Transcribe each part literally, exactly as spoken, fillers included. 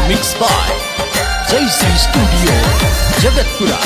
Mix by Jayshree studio Jagatpura.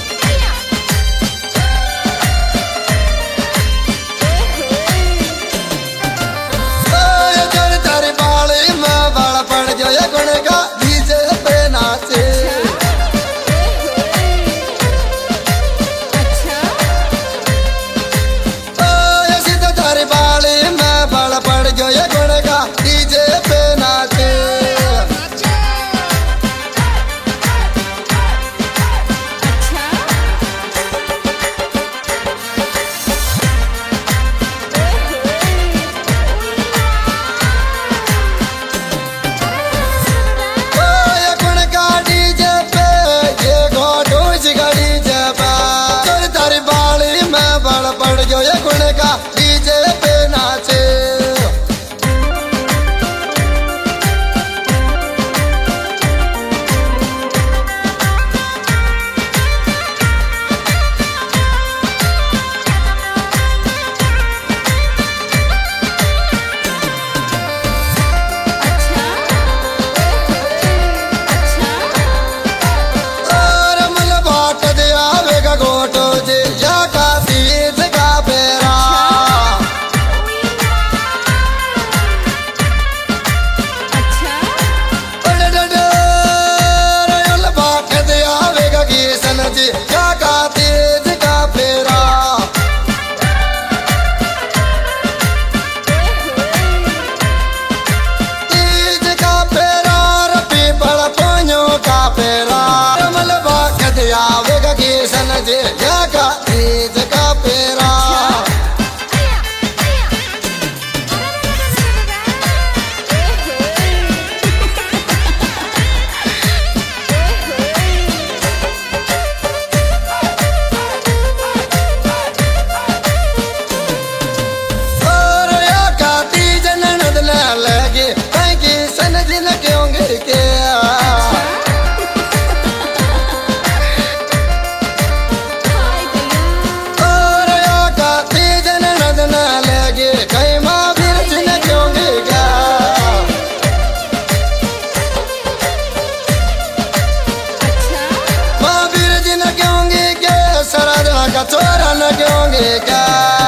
चोरा न क्योंगे क्या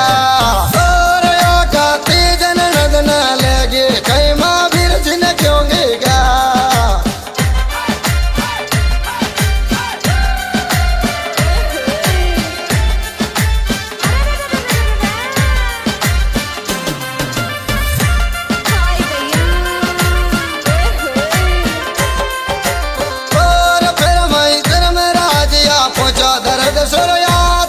और या काती जन नद न लगे कई माँ बिरजन क्योंगे क्या और फिर मैं इधर में राजिया पहुंचा दर्द सुरया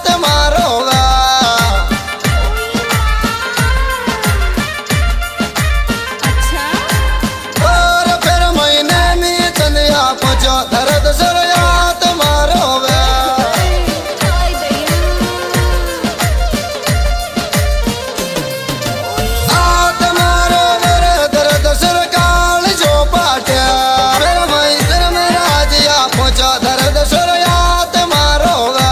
दर्द सुरया तुम्हारो वे आ तुम्हारो मेरे दर्द सुर काल जो पाट्या मेरा मई सर में राजिया पहुंचा दर्द सुरया तुम्हारो वे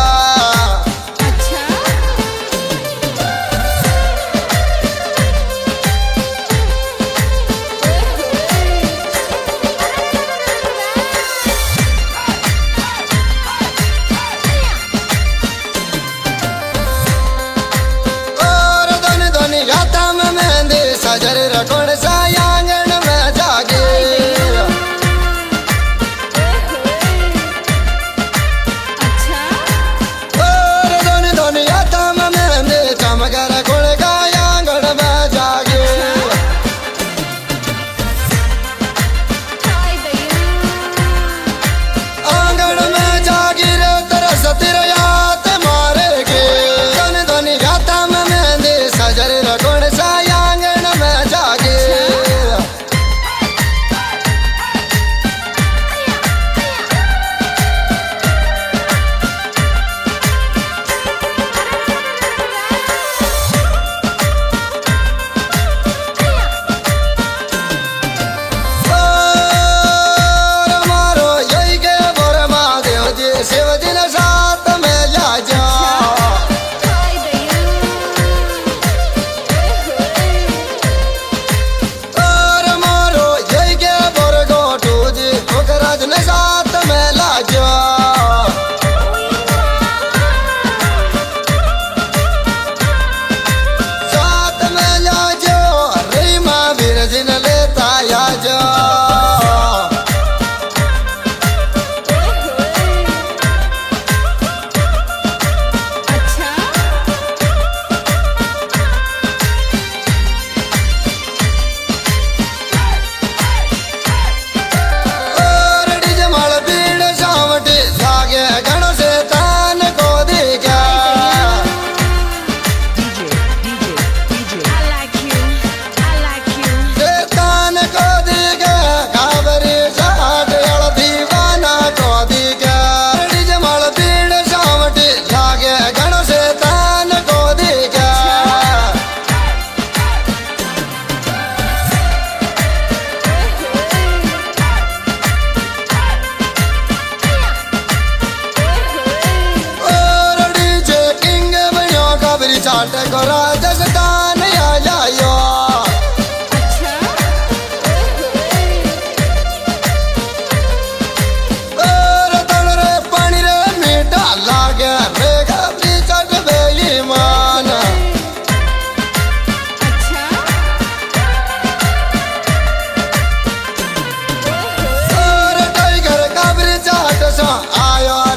चाट को राजस्थान आया और तल रे पानी रे मीठा लागे रे गबरी चाट बेईमान और टाइगर गबरी चाट सा आया